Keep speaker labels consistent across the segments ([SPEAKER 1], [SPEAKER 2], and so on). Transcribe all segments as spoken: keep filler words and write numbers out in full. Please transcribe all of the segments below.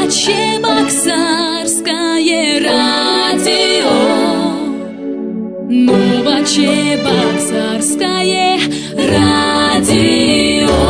[SPEAKER 1] Новочебоксарское радио. Новочебоксарское радио.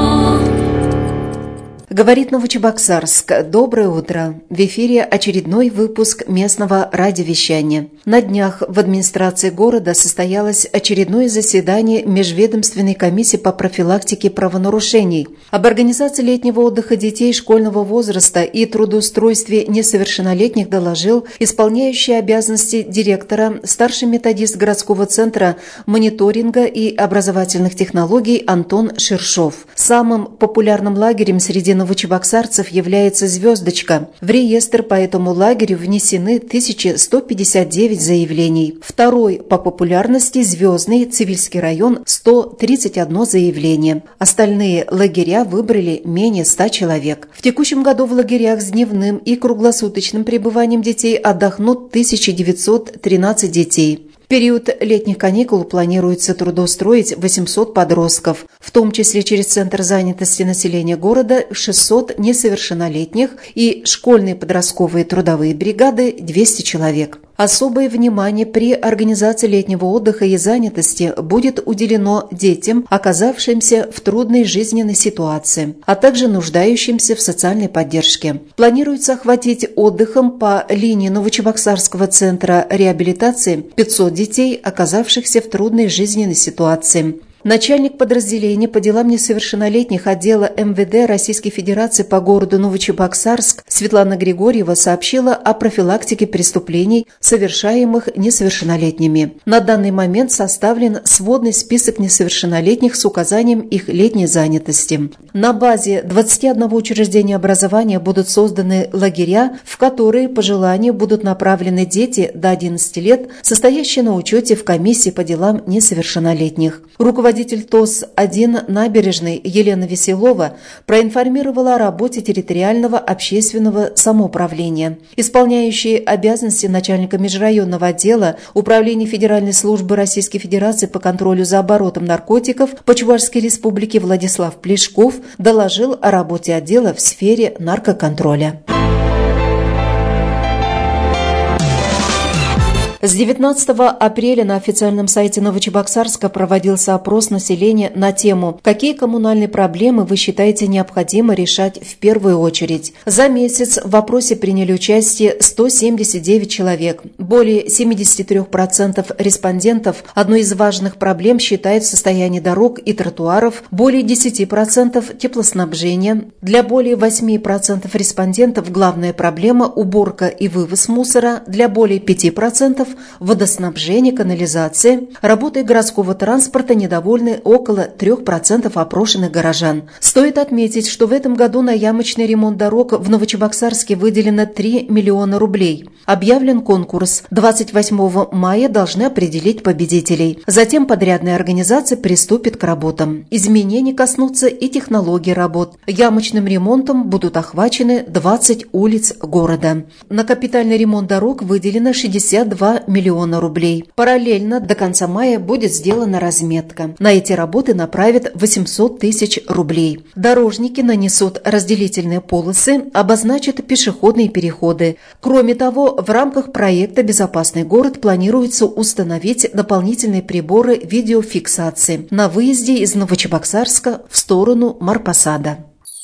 [SPEAKER 2] Говорит Новочебоксарск. Доброе утро. В эфире очередной выпуск местного радиовещания. На днях в администрации города состоялось очередное заседание Межведомственной комиссии по профилактике правонарушений. Об организации летнего отдыха детей школьного возраста и трудоустройстве несовершеннолетних доложил исполняющий обязанности директора, старший методист городского центра мониторинга и образовательных технологий Антон Ширшов. Самым популярным лагерем среди новочебоксарцев является «Звездочка». В реестр по этому лагерю внесены тысяча сто пятьдесят девять заявлений. Второй по популярности «Звездный» Цивильский район – сто тридцать одно заявление. Остальные лагеря выбрали менее ста человек. В текущем году в лагерях с дневным и круглосуточным пребыванием детей отдохнут тысяча девятьсот тринадцать детей. В период летних каникул планируется трудоустроить восемьсот подростков, в том числе через Центр занятости населения города шестьсот несовершеннолетних и школьные подростковые трудовые бригады двести человек. Особое внимание при организации летнего отдыха и занятости будет уделено детям, оказавшимся в трудной жизненной ситуации, а также нуждающимся в социальной поддержке. Планируется охватить отдыхом по линии Новочебоксарского центра реабилитации пятьсот детей, оказавшихся в трудной жизненной ситуации. Начальник подразделения по делам несовершеннолетних отдела эм вэ дэ Российской Федерации по городу Новочебоксарск Светлана Григорьева сообщила о профилактике преступлений, совершаемых несовершеннолетними. На данный момент составлен сводный список несовершеннолетних с указанием их летней занятости. На базе двадцати одного учреждения образования будут созданы лагеря, в которые по желанию будут направлены дети до одиннадцати лет, состоящие на учете в комиссии по делам несовершеннолетних. Руководитель ТОС один «Набережный» Елена Веселова проинформировала о работе территориального общественного самоуправления. Исполняющий обязанности начальника межрайонного отдела Управления Федеральной службы Российской Федерации по контролю за оборотом наркотиков по Чувашской Республике Владислав Плешков доложил о работе отдела в сфере наркоконтроля. С девятнадцатого апреля на официальном сайте Новочебоксарска проводился опрос населения на тему «Какие коммунальные проблемы вы считаете необходимо решать в первую очередь?». За месяц в опросе приняли участие сто семьдесят девять человек. Более семьдесят три процента респондентов одной из важных проблем считают состояние дорог и тротуаров, более десять процентов теплоснабжения. Для более восемь процентов респондентов главная проблема – уборка и вывоз мусора, для более пяти процентов водоснабжение, канализация. Работой городского транспорта недовольны около трех процентов опрошенных горожан. Стоит отметить, что в этом году на ямочный ремонт дорог в Новочебоксарске выделено три миллиона рублей. Объявлен конкурс. двадцать восьмого мая должны определить победителей. Затем подрядная организация приступит к работам. Изменений коснутся и технологии работ. Ямочным ремонтом будут охвачены двадцать улиц города. На капитальный ремонт дорог выделено шестьдесят два миллиона рублей. Параллельно до конца мая будет сделана разметка. На эти работы направят восемьсот тысяч рублей. Дорожники нанесут разделительные полосы, обозначат пешеходные переходы. Кроме того, в рамках проекта «Безопасный город» планируется установить дополнительные приборы видеофиксации на выезде из Новочебоксарска в сторону Марпасада.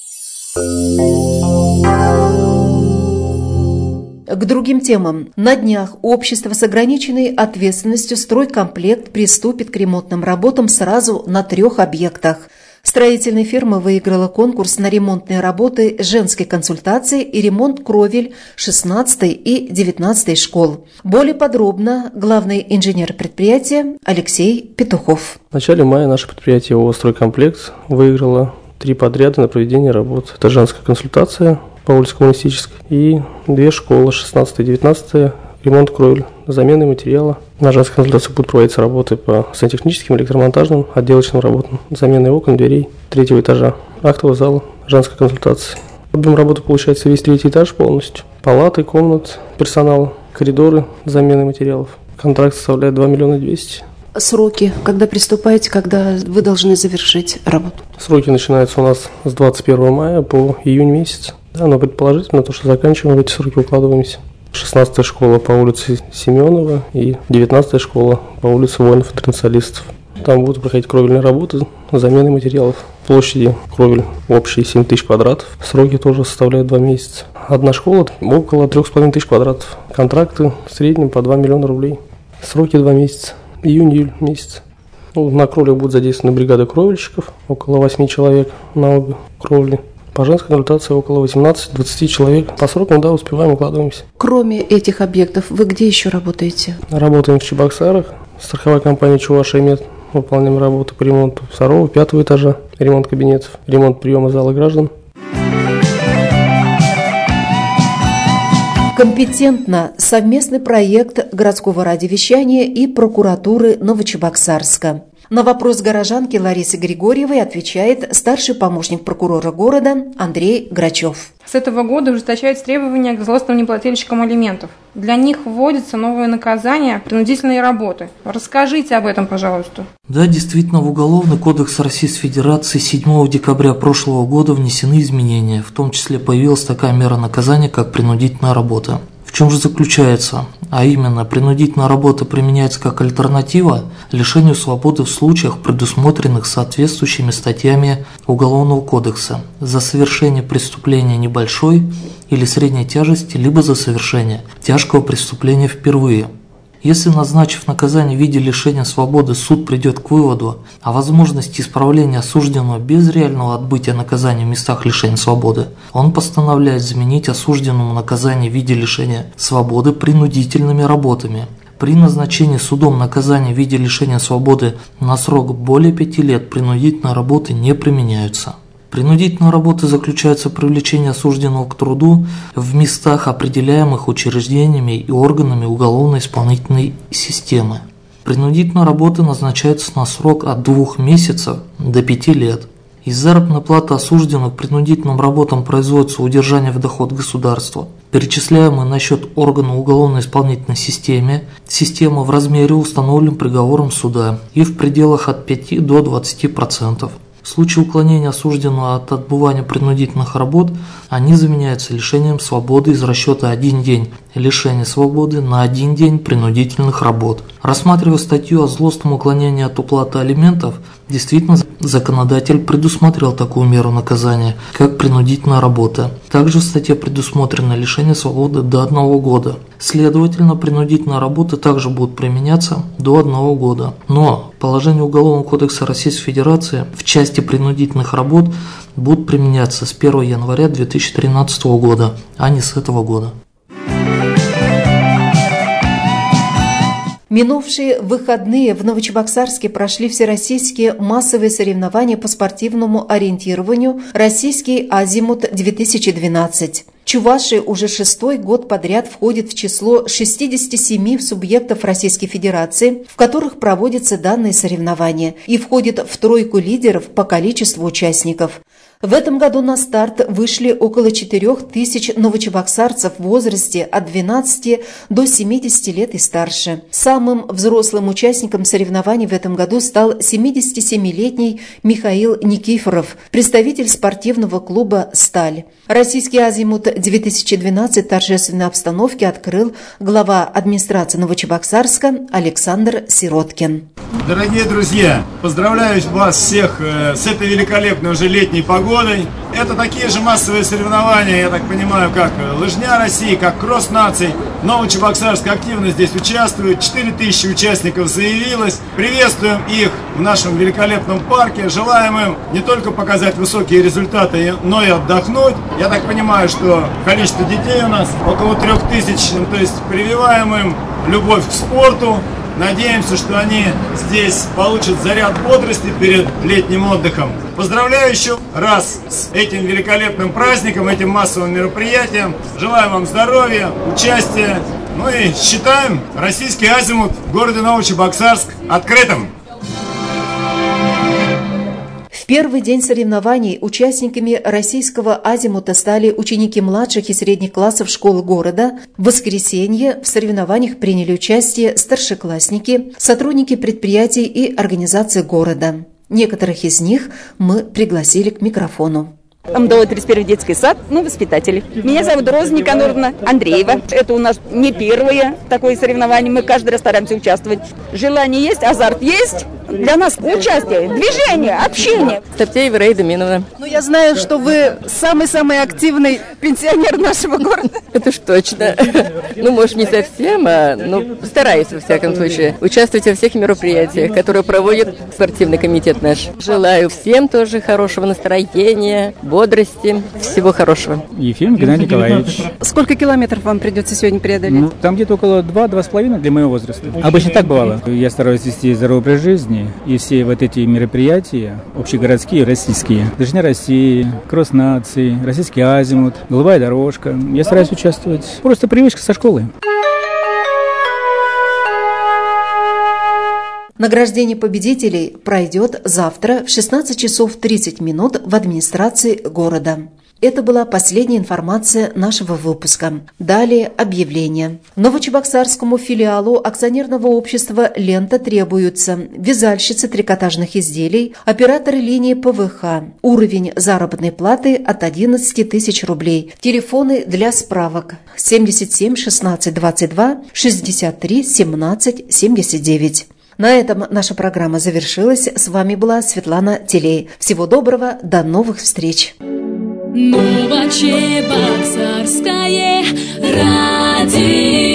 [SPEAKER 2] К другим темам. На днях общество с ограниченной ответственностью «Стройкомплект» приступит к ремонтным работам сразу на трех объектах. Строительная фирма выиграла конкурс на ремонтные работы женской консультации и ремонт кровель шестнадцатой и девятнадцатой школ. Более подробно главный инженер предприятия Алексей Петухов.
[SPEAKER 3] В начале мая наше предприятие ООО «Стройкомплект» выиграло три подряда на проведение работ. Это женская консультация по улице Коммунистической и две школы, шестнадцатая и девятнадцатая, ремонт кровель, замены материала. На женской консультации будут проводиться работы по сантехническим, электромонтажным, отделочным работам, замены окон, дверей третьего этажа, актового зала, женской консультации. Объем работы получается весь третий этаж полностью. Палаты, комнаты, персонал, коридоры, замены материалов. Контракт составляет два миллиона двести.
[SPEAKER 2] Сроки, когда приступаете, когда вы должны завершить работу?
[SPEAKER 3] Сроки начинаются у нас с двадцать первого мая по июнь месяц. Да, но предположительно то, что заканчиваем в эти сроки, укладываемся. шестнадцатая школа по улице Семенова и девятнадцатая школа по улице воинов-интернационалистов. Там будут проходить кровельные работы, замены материалов. Площади кровель общие семь тысяч квадратов. Сроки тоже составляют два месяца. Одна школа около трех с половиной тысяч квадратов. Контракты в среднем по два миллиона рублей. Сроки два месяца. Июнь-июль месяц. Ну, на кровлях будут задействованы бригады кровельщиков, около восьми человек на обе кровли. По женской консультации около восемнадцати-двадцати человек. По срокам, да, успеваем, укладываемся.
[SPEAKER 2] Кроме этих объектов, вы где еще работаете?
[SPEAKER 3] Работаем в Чебоксарах. Страховая компания «Чувашия-Мед». Выполняем работы по ремонту второго, пятого этажа, ремонт кабинетов, ремонт приема зала граждан.
[SPEAKER 2] Компетентно совместный проект городского радиовещания и прокуратуры Новочебоксарска. На вопрос горожанки Ларисы Григорьевой отвечает старший помощник прокурора города Андрей Грачев.
[SPEAKER 4] С этого года ужесточаются требования к взрослым неплательщикам алиментов. Для них вводится новое наказание – принудительные работы. Расскажите об этом, пожалуйста.
[SPEAKER 5] Да, действительно, в Уголовный кодекс Российской Федерации седьмого декабря прошлого года внесены изменения. В том числе появилась такая мера наказания, как принудительная работа. В чем же заключается? А именно, принудительная работа применяется как альтернатива лишению свободы в случаях, предусмотренных соответствующими статьями Уголовного кодекса за совершение преступления небольшой или средней тяжести, либо за совершение тяжкого преступления впервые. Если, назначив наказание в виде лишения свободы, суд придет к выводу о возможности исправления осужденного без реального отбытия наказания в местах лишения свободы, он постановляет заменить осужденному наказание в виде лишения свободы принудительными работами. При назначении судом наказания в виде лишения свободы на срок более пяти лет принудительные работы не применяются. Принудительная работа заключается в привлечении осужденного к труду в местах, определяемых учреждениями и органами уголовно-исполнительной системы. Принудительная работа назначается на срок от двух месяцев до пяти лет. Из заработной платы осужденного к принудительным работам производится удержание в доход государства, перечисляемое на счет органа уголовно-исполнительной системы, система в размере, установленном приговором суда, и в пределах от пяти до двадцати процентов. В случае уклонения осужденного от отбывания принудительных работ, они заменяются лишением свободы из расчета один день лишения свободы на один день принудительных работ. Рассматривая статью о злостном уклонении от уплаты алиментов, действительно законодатель предусмотрел такую меру наказания, как принудительная работа. Также в статье предусмотрено лишение свободы до одного года. Следовательно, принудительные работы также будут применяться до одного года. Но положения Уголовного кодекса Российской Федерации в части принудительных работ будут применяться с первого января две тысячи тринадцатого года, а не с этого года.
[SPEAKER 2] Минувшие выходные в Новочебоксарске прошли всероссийские массовые соревнования по спортивному ориентированию «Российский азимут-две тысячи двенадцать». Чувашия уже шестой год подряд входит в число шестидесяти семи субъектов Российской Федерации, в которых проводятся данные соревнования, и входит в тройку лидеров по количеству участников. В этом году на старт вышли около четырех тысяч новочебоксарцев в возрасте от двенадцати до семидесяти лет и старше. Самым взрослым участником соревнований в этом году стал семидесятисемилетний Михаил Никифоров, представитель спортивного клуба «Сталь». Российский азимут-две тысячи двенадцать в торжественной обстановке открыл глава администрации Новочебоксарска Александр Сироткин.
[SPEAKER 6] Дорогие друзья, поздравляю вас всех с этой великолепной уже летней погодой. Это такие же массовые соревнования, я так понимаю, как лыжня России, как кросс наций. Новочебоксарск активно здесь участвует, четыре тысячи участников заявилось. Приветствуем их в нашем великолепном парке, желаем им не только показать высокие результаты, но и отдохнуть. Я так понимаю, что количество детей у нас около трех тысяч, то есть прививаем им любовь к спорту. Надеемся, что они здесь получат заряд бодрости перед летним отдыхом. Поздравляю еще раз с этим великолепным праздником, этим массовым мероприятием. Желаю вам здоровья, участия. Ну и считаем российский азимут в городе Новочебоксарск открытым.
[SPEAKER 2] В первый день соревнований участниками российского азимута стали ученики младших и средних классов школы города. В воскресенье в соревнованиях приняли участие старшеклассники, сотрудники предприятий и организаций города. Некоторых из них мы пригласили к микрофону.
[SPEAKER 7] МДО тридцать первый детский сад, ну, воспитатели. Меня зовут Роза Никоноровна Андреева. Это у нас не первое такое соревнование, мы каждый раз стараемся участвовать. Желание есть, азарт есть. Для нас участие, движение, общение.
[SPEAKER 8] Топтеева Раида Миновна.
[SPEAKER 7] Ну, я знаю, что вы самый-самый активный пенсионер нашего города.
[SPEAKER 8] Это ж точно. Ну, может, не совсем, а ну, стараюсь, во всяком случае, участвовать во всех мероприятиях, которые проводит спортивный комитет наш. Желаю всем тоже хорошего настроения, бодрости, всего хорошего.
[SPEAKER 9] Ефим Геннадий Николаевич.
[SPEAKER 7] Сколько километров вам придется сегодня преодолеть?
[SPEAKER 9] Ну, там где-то около два-два с половиной для моего возраста. Обычно так бывало. Я стараюсь вести здоровый образ жизни, и все вот эти мероприятия, общегородские, российские, Лыжня России, Кросс нации, Российский азимут, Голубая дорожка, я стараюсь участвовать. Просто привычка со школы.
[SPEAKER 2] Награждение победителей пройдет завтра в шестнадцать часов тридцать минут в администрации города. Это была последняя информация нашего выпуска. Далее объявление. Новочебоксарскому филиалу акционерного общества «Лента» требуются вязальщицы трикотажных изделий, операторы линии ПВХ. Уровень заработной платы от одиннадцати тысяч рублей. Телефоны для справок семьдесят семь шестнадцать двадцать два шестьдесят три семнадцать семьдесят девять. На этом наша программа завершилась. С вами была Светлана Телей. Всего доброго, до новых встреч.
[SPEAKER 1] Новочебоксарское радио.